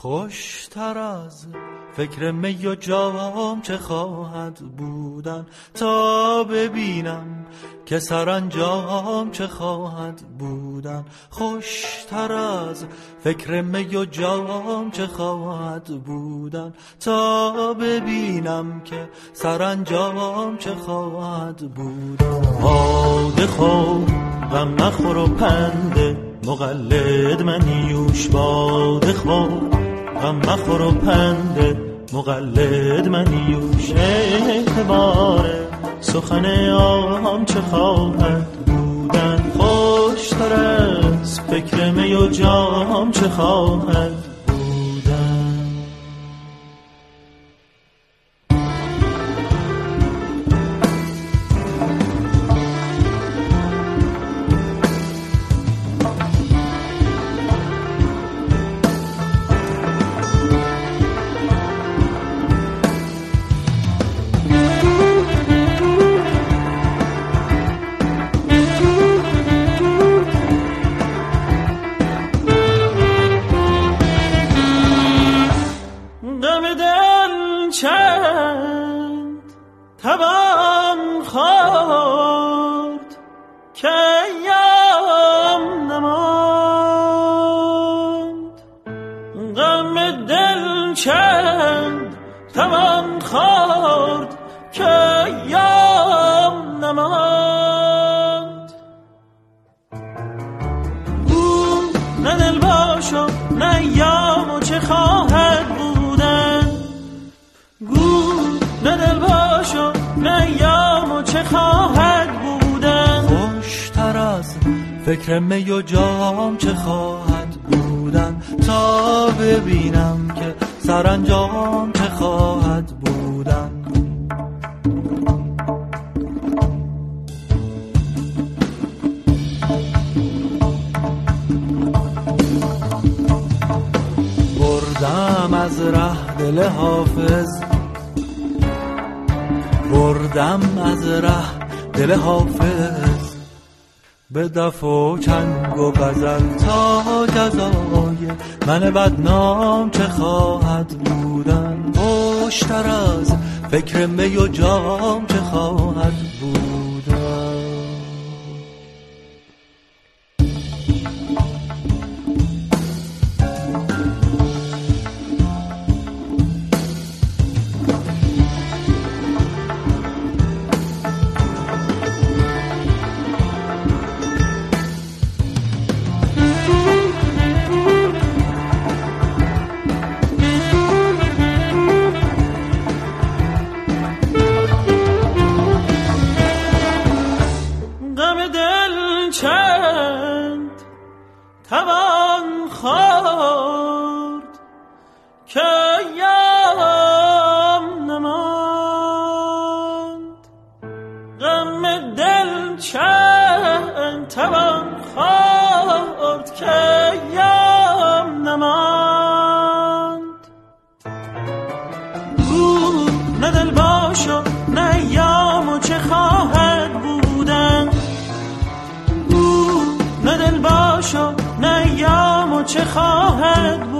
خوشتر از فکر می و جام چه خواهد بودن تا ببینم که سرانجام چه خواهد بودن. خوشتر از فکر می و جام چه خواهد بودن تا ببینم که سرانجام چه خواهد بودن. باده خور غم نخور و پنده مقلد منیوش، باده خور غم مخور و پنده مقلد منیوش. اعتبار سخن عام چه خواهد بودن، خوشتر از فکر می و جام چه خواهد بودن. توان خورد که یام نماند، غم دل چند توان خورد که یام نماند. او نه دل باشو نه یام و چه خواهد بودن، گو نه دل باشو نه یام و چه خواهد بودن. خوشتر از فکر می و جام چه خواهد بودن تا ببینم که سرانجام چه خواهد بودن. بردم از ره دل حافظ، بردم از ره دل حافظ به دف و چنگ و غزل تا جزای من بدنام چه خواهد بودن. خوشتر از فکر می و جام چه خواهد بودن. توان خورد که یام نماند، غم دل چند توان خورد که یام نماند. او نه دل باشو نه یام و چه خواهد بودن، او نه دل باشو نه یام و چه خواهد